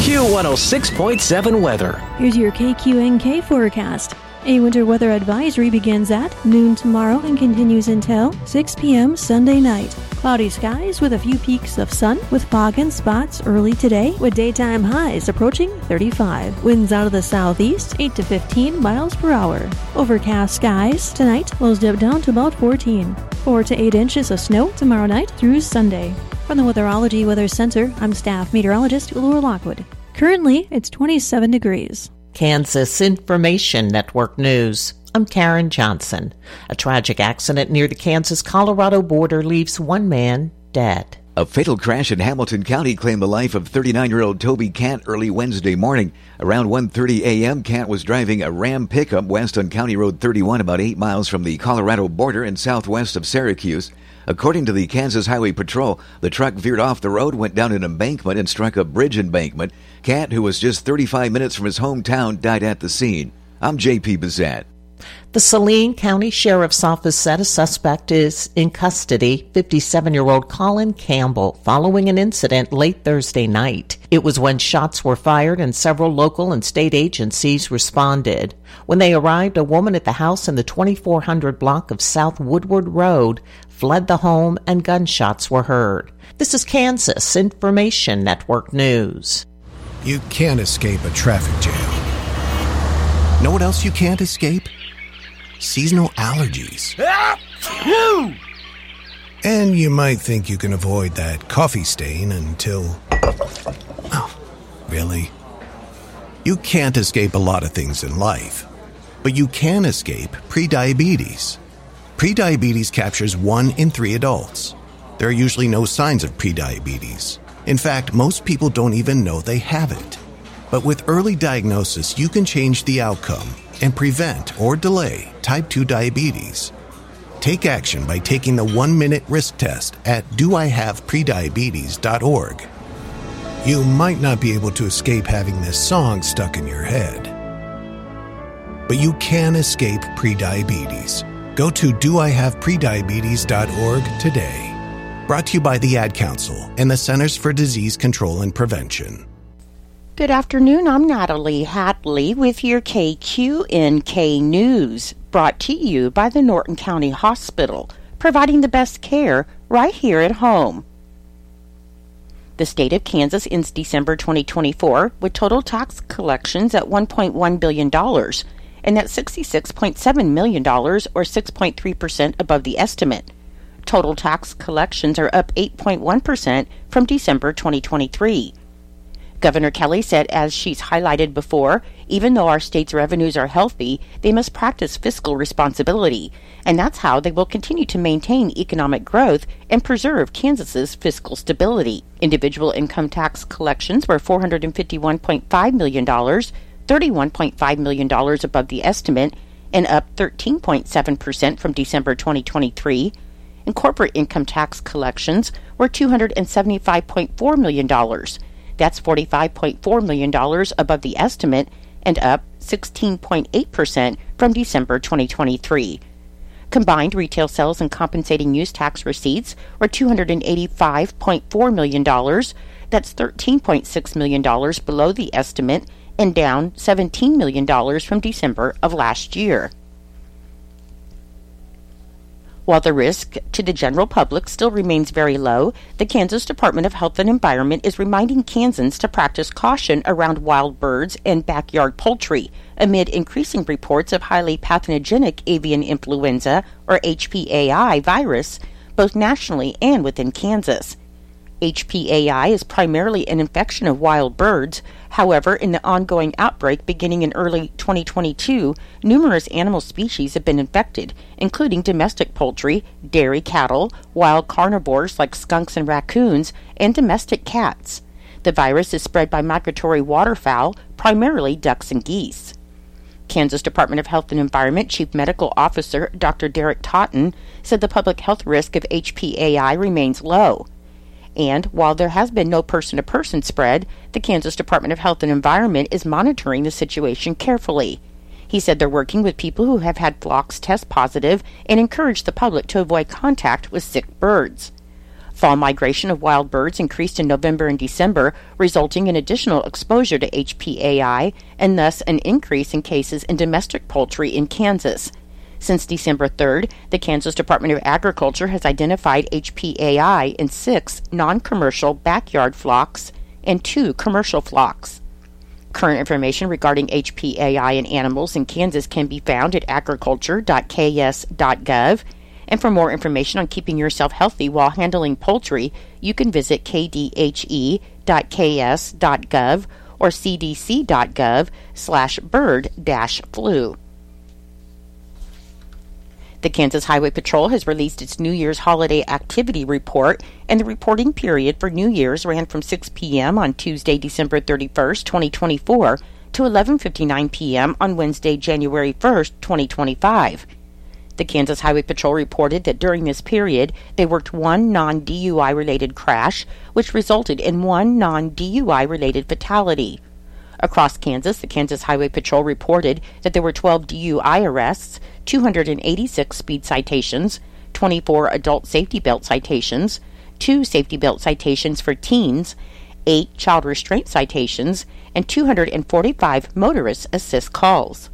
Q106.7 weather. Here's your KQNK forecast. A winter weather advisory begins at noon tomorrow and continues until 6 p.m. Sunday night. Cloudy skies with a few peaks of sun with fog and spots early today with daytime highs approaching 35. Winds out of the southeast 8 to 15 miles per hour. Overcast skies tonight, lows dip down to about 14. 4 to 8 inches of snow tomorrow night through Sunday. From the Weatherology Weather Center, I'm staff meteorologist Laura Lockwood. Currently, it's 27 degrees. Kansas Information Network News. I'm Karen Johnson. A tragic accident near the Kansas-Colorado border leaves one man dead. A fatal crash in Hamilton County claimed the life of 39-year-old Toby Cant early Wednesday morning. Around 1:30 a.m., Cant was driving a Ram pickup west on County Road 31 about 8 miles from the Colorado border and southwest of Syracuse. According to the Kansas Highway Patrol, the truck veered off the road, went down an embankment, and struck a bridge embankment. Cant, who was just 35 minutes from his hometown, died at the scene. I'm J.P. Bazette. The Saline County Sheriff's Office said a suspect is in custody, 57-year-old Colin Campbell, following an incident late Thursday night. It was when shots were fired and several local and state agencies responded. When they arrived, a woman at the house in the 2400 block of South Woodward Road fled the home and gunshots were heard. This is Kansas Information Network News. You can't escape a traffic jam. Know what else you can't escape? Seasonal allergies. And you might think you can avoid that coffee stain until... Oh, really? You can't escape a lot of things in life, but you can escape prediabetes. Prediabetes captures 1 in 3 adults. There are usually no signs of prediabetes. In fact, most people don't even know they have it. But with early diagnosis, you can change the outcome and prevent or delay type 2 diabetes. Take action by taking the 1-minute risk test at doihaveprediabetes.org. You might not be able to escape having this song stuck in your head, but you can escape prediabetes. Go to doihaveprediabetes.org today. Brought to you by the Ad Council and the Centers for Disease Control and Prevention. Good afternoon, I'm Natalie Hatley with your KQNK News, brought to you by the Norton County Hospital, providing the best care right here at home. The state of Kansas ends December 2024 with total tax collections at $1.1 billion, and that's $66.7 million, or 6.3% above the estimate. Total tax collections are up 8.1% from December 2023. Governor Kelly said, as she's highlighted before, even though our state's revenues are healthy, they must practice fiscal responsibility, and that's how they will continue to maintain economic growth and preserve Kansas's fiscal stability. Individual income tax collections were $451.5 million, $31.5 million above the estimate, and up 13.7% from December 2023. And corporate income tax collections were $275.4 million. That's $45.4 million above the estimate and up 16.8% from December 2023. Combined retail sales and compensating use tax receipts were $285.4 million. That's $13.6 million below the estimate and down $17 million from December of last year. While the risk to the general public still remains very low, the Kansas Department of Health and Environment is reminding Kansans to practice caution around wild birds and backyard poultry amid increasing reports of highly pathogenic avian influenza, or HPAI, virus, both nationally and within Kansas. HPAI is primarily an infection of wild birds. However, in the ongoing outbreak beginning in early 2022, numerous animal species have been infected, including domestic poultry, dairy cattle, wild carnivores like skunks and raccoons, and domestic cats. The virus is spread by migratory waterfowl, primarily ducks and geese. Kansas Department of Health and Environment Chief Medical Officer Dr. Derek Totten said the public health risk of HPAI remains low. And while there has been no person-to-person spread, the Kansas Department of Health and Environment is monitoring the situation carefully. He said they're working with people who have had flocks test positive and encourage the public to avoid contact with sick birds. Fall migration of wild birds increased in November and December, resulting in additional exposure to HPAI and thus an increase in cases in domestic poultry in Kansas. Since December 3rd, the Kansas Department of Agriculture has identified HPAI in 6 non-commercial backyard flocks and 2 commercial flocks. Current information regarding HPAI in animals in Kansas can be found at agriculture.ks.gov. And for more information on keeping yourself healthy while handling poultry, you can visit kdhe.ks.gov or cdc.gov/bird-flu. The Kansas Highway Patrol has released its New Year's holiday activity report, and the reporting period for New Year's ran from 6 p.m. on Tuesday, December 31st, 2024, to 11:59 p.m. on Wednesday, January 1st, 2025. The Kansas Highway Patrol reported that during this period, they worked 1 non-DUI-related crash, which resulted in 1 non-DUI-related fatality. Across Kansas, the Kansas Highway Patrol reported that there were 12 DUI arrests, 286 speed citations, 24 adult safety belt citations, 2 safety belt citations for teens, 8 child restraint citations, and 245 motorist assist calls.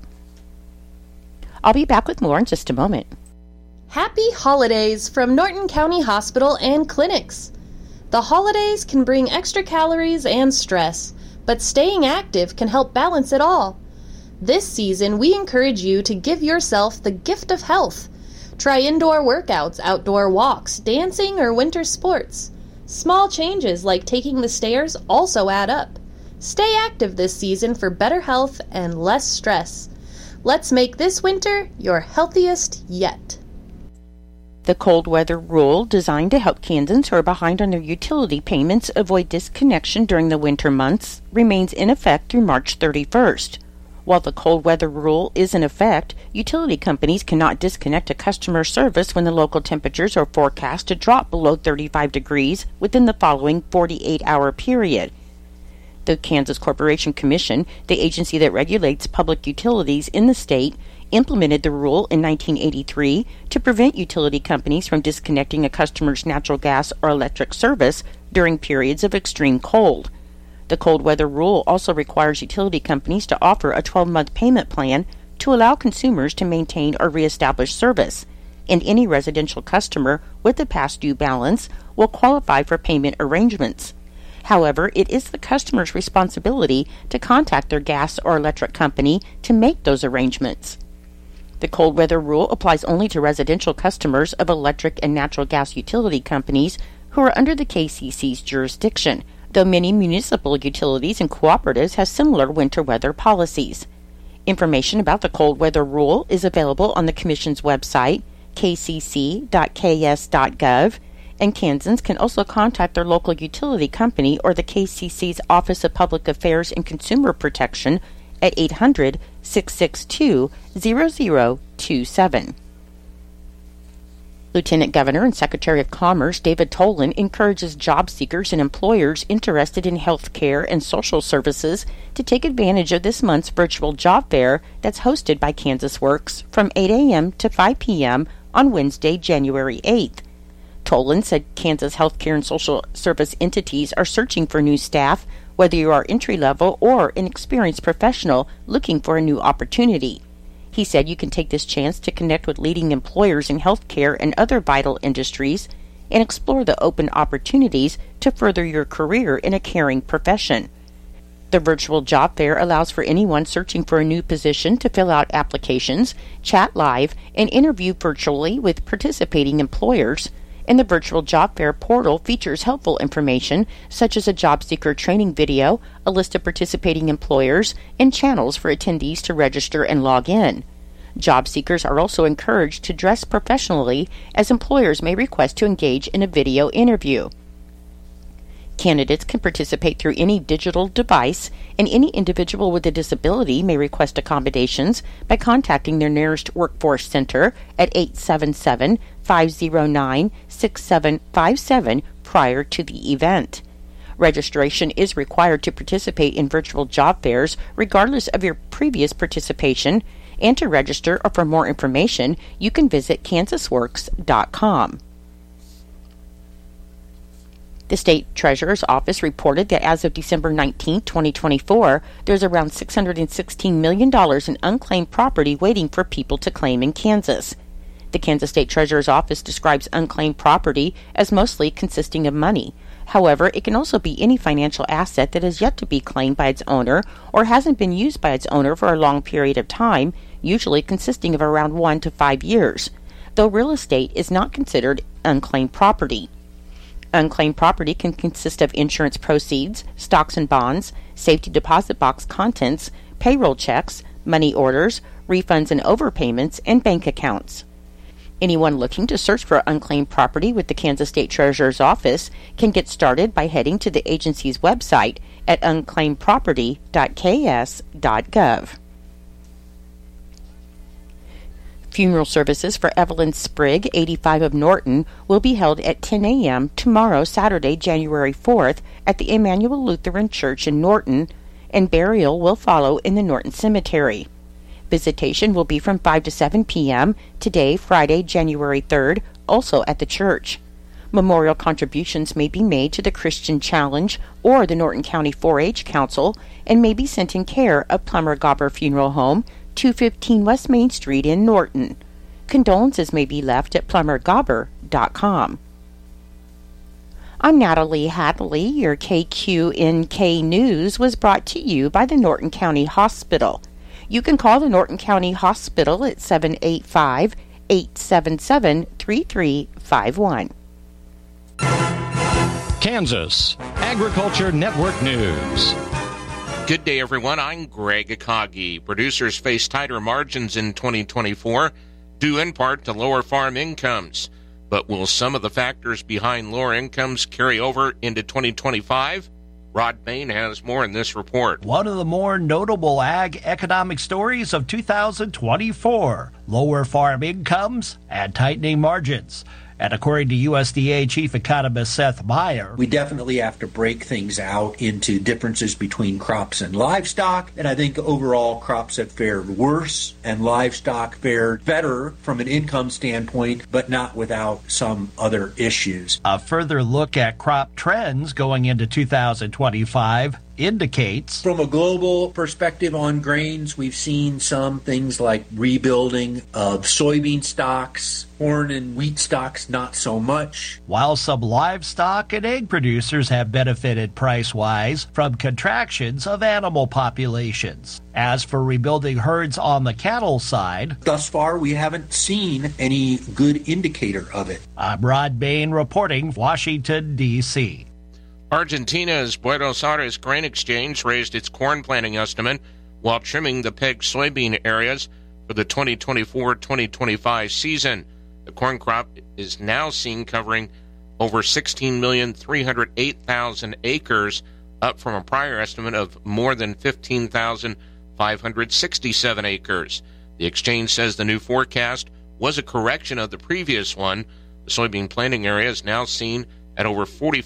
I'll be back with more in just a moment. Happy holidays from Norton County Hospital and Clinics. The holidays can bring extra calories and stress, but staying active can help balance it all. This season, we encourage you to give yourself the gift of health. Try indoor workouts, outdoor walks, dancing, or winter sports. Small changes like taking the stairs also add up. Stay active this season for better health and less stress. Let's make this winter your healthiest yet. The cold weather rule, designed to help Kansans who are behind on their utility payments avoid disconnection during the winter months, remains in effect through March 31st. While the cold weather rule is in effect, utility companies cannot disconnect a customer service when the local temperatures are forecast to drop below 35 degrees within the following 48-hour period. The Kansas Corporation Commission, the agency that regulates public utilities in the state, implemented the rule in 1983 to prevent utility companies from disconnecting a customer's natural gas or electric service during periods of extreme cold. The cold weather rule also requires utility companies to offer a 12-month payment plan to allow consumers to maintain or reestablish service, and any residential customer with a past due balance will qualify for payment arrangements. However, it is the customer's responsibility to contact their gas or electric company to make those arrangements. The cold weather rule applies only to residential customers of electric and natural gas utility companies who are under the KCC's jurisdiction, though many municipal utilities and cooperatives have similar winter weather policies. Information about the cold weather rule is available on the Commission's website, kcc.ks.gov, and Kansans can also contact their local utility company or the KCC's Office of Public Affairs and Consumer Protection at 800-662-0027. Lieutenant Governor and Secretary of Commerce David Tolan encourages job seekers and employers interested in health care and social services to take advantage of this month's virtual job fair that's hosted by Kansas Works from 8 a.m. to 5 p.m. on Wednesday, January 8th. Tolan said Kansas healthcare and social service entities are searching for new staff, whether you are entry-level or an experienced professional looking for a new opportunity. He said you can take this chance to connect with leading employers in healthcare and other vital industries and explore the open opportunities to further your career in a caring profession. The virtual job fair allows for anyone searching for a new position to fill out applications, chat live, and interview virtually with participating employers. And the virtual job fair portal features helpful information such as a job seeker training video, a list of participating employers, and channels for attendees to register and log in. Job seekers are also encouraged to dress professionally, as employers may request to engage in a video interview. Candidates can participate through any digital device, and any individual with a disability may request accommodations by contacting their nearest workforce center at 877-509-6757 prior to the event. Registration is required to participate in virtual job fairs regardless of your previous participation, and to register or for more information, you can visit kansasworks.com. The state treasurer's office reported that as of December 19, 2024, there's around $616 million in unclaimed property waiting for people to claim in Kansas. The Kansas State Treasurer's Office describes unclaimed property as mostly consisting of money. However, it can also be any financial asset that is yet to be claimed by its owner or hasn't been used by its owner for a long period of time, usually consisting of around 1 to 5 years, though real estate is not considered unclaimed property. Unclaimed property can consist of insurance proceeds, stocks and bonds, safety deposit box contents, payroll checks, money orders, refunds and overpayments, and bank accounts. Anyone looking to search for unclaimed property with the Kansas State Treasurer's Office can get started by heading to the agency's website at unclaimedproperty.ks.gov. Funeral services for Evelyn Sprigg, 85 of Norton, will be held at 10 a.m. tomorrow, Saturday, January 4th, at the Emmanuel Lutheran Church in Norton, and burial will follow in the Norton Cemetery. Visitation will be from 5 to 7 p.m. today, Friday, January 3rd, also at the church. Memorial contributions may be made to the Christian Challenge or the Norton County 4-H Council and may be sent in care of Plummer Gobber Funeral Home, 215 West Main Street in Norton. Condolences may be left at plummergobber.com. I'm Natalie Hadley. Your KQNK News was brought to you by the Norton County Hospital. You can call the Norton County Hospital at 785-877-3351. Kansas Agriculture Network News. Good day, everyone. I'm Greg Akagi. Producers face tighter margins in 2024, due in part to lower farm incomes. But will some of the factors behind lower incomes carry over into 2025? Rod Bain has more in this report. One of the more notable ag economic stories of 2024, lower farm incomes and tightening margins. And according to USDA Chief Economist Seth Meyer, we definitely have to break things out into differences between crops and livestock. And I think overall crops have fared worse and livestock fared better from an income standpoint, but not without some other issues. A further look at crop trends going into 2025 indicates, from a global perspective on grains, we've seen some things like rebuilding of soybean stocks, corn and wheat stocks not so much. While some livestock and egg producers have benefited price-wise from contractions of animal populations. As for rebuilding herds on the cattle side, thus far we haven't seen any good indicator of it. I'm Rod Bain reporting, Washington, D.C. Argentina's Buenos Aires Grain Exchange raised its corn planting estimate while trimming the pegged soybean areas for the 2024-2025 season. The corn crop is now seen covering over 16,308,000 acres, up from a prior estimate of more than 15,567 acres. The exchange says the new forecast was a correction of the previous one. The soybean planting area is now seen at over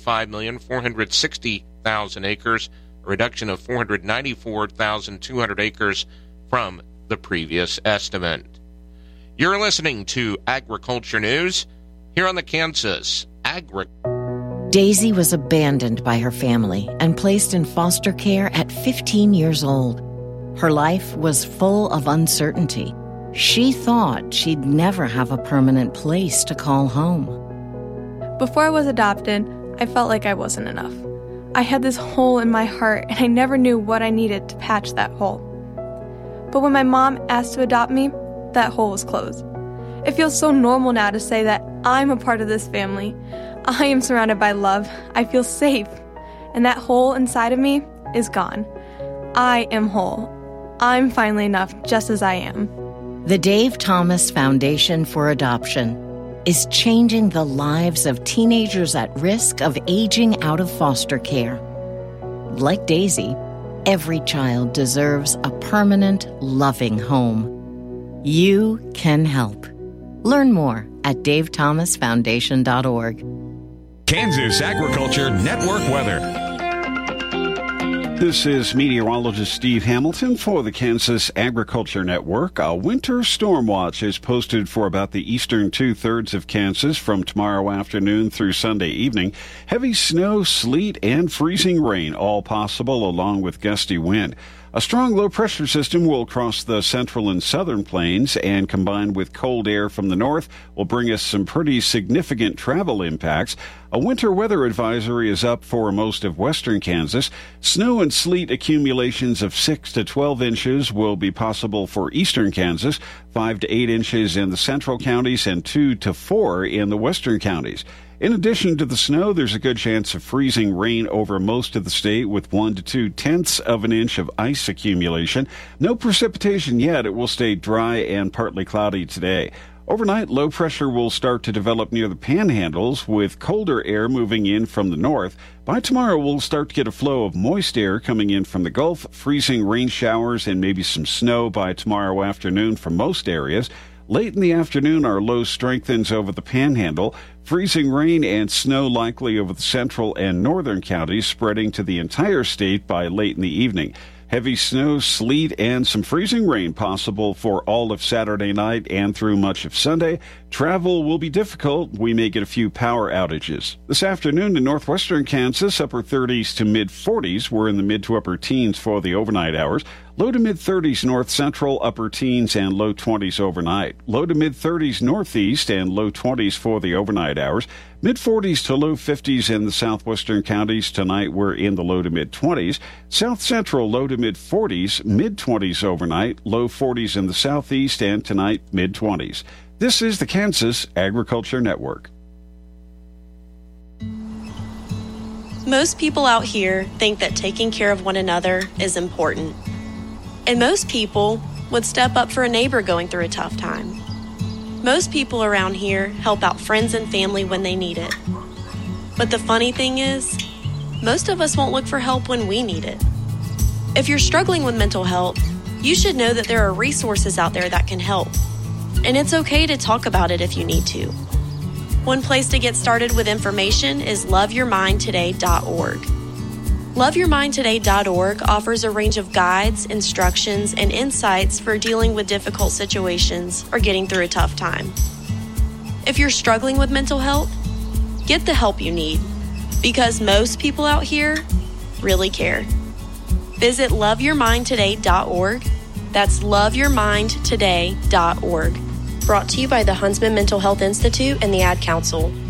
45,460,000 acres, a reduction of 494,200 acres from the previous estimate. You're listening to Agriculture News here on the Kansas Daisy was abandoned by her family and placed in foster care at 15 years old. Her life was full of uncertainty. She thought she'd never have a permanent place to call home. Before I was adopted, I felt like I wasn't enough. I had this hole in my heart, and I never knew what I needed to patch that hole. But when my mom asked to adopt me, that hole was closed. It feels so normal now to say that I'm a part of this family. I am surrounded by love. I feel safe. And that hole inside of me is gone. I am whole. I'm finally enough just as I am. The Dave Thomas Foundation for Adoption is changing the lives of teenagers at risk of aging out of foster care. Like Daisy, every child deserves a permanent, loving home. You can help. Learn more at davethomasfoundation.org. Kansas Agriculture Network weather. This is meteorologist Steve Hamilton for the Kansas Agriculture Network. A winter storm watch is posted for about the eastern two-thirds of Kansas from tomorrow afternoon through Sunday evening. Heavy snow, sleet, and freezing rain all possible, along with gusty wind. A strong low-pressure system will cross the central and southern plains and, combined with cold air from the north, will bring us some pretty significant travel impacts. A winter weather advisory is up for most of western Kansas. Snow and sleet accumulations of 6 to 12 inches will be possible for eastern Kansas, 5 to 8 inches in the central counties, and 2 to 4 in the western counties. In addition to the snow, there's a good chance of freezing rain over most of the state with 1 to 2 tenths of an inch of ice accumulation. No precipitation yet. It will stay dry and partly cloudy today. Overnight, low pressure will start to develop near the panhandles with colder air moving in from the north. By tomorrow, we'll start to get a flow of moist air coming in from the Gulf, freezing rain showers and maybe some snow by tomorrow afternoon for most areas. Late in the afternoon, our low strengthens over the panhandle. Freezing rain and snow likely over the central and northern counties, spreading to the entire state by late in the evening. Heavy snow, sleet, and some freezing rain possible for all of Saturday night and through much of Sunday. Travel will be difficult. We may get a few power outages. This afternoon in northwestern Kansas, upper 30s to mid-40s. We're in the mid to upper teens for the overnight hours. Low to mid-30s north central, upper teens, and low 20s overnight. Low to mid-30s northeast and low 20s for the overnight hours. Mid-40s to low 50s in the southwestern counties. Tonight we're in the low to mid-20s. South central low to mid-40s, mid-20s overnight. Low 40s in the southeast, and tonight mid-20s. This is the Kansas Agriculture Network. Most people out here think that taking care of one another is important. And most people would step up for a neighbor going through a tough time. Most people around here help out friends and family when they need it. But the funny thing is, most of us won't look for help when we need it. If you're struggling with mental health, you should know that there are resources out there that can help. And it's okay to talk about it if you need to. One place to get started with information is loveyourmindtoday.org. LoveYourMindToday.org offers a range of guides, instructions, and insights for dealing with difficult situations or getting through a tough time. If you're struggling with mental health, get the help you need, because most people out here really care. Visit LoveYourMindToday.org. That's LoveYourMindToday.org. Brought to you by the Huntsman Mental Health Institute and the Ad Council.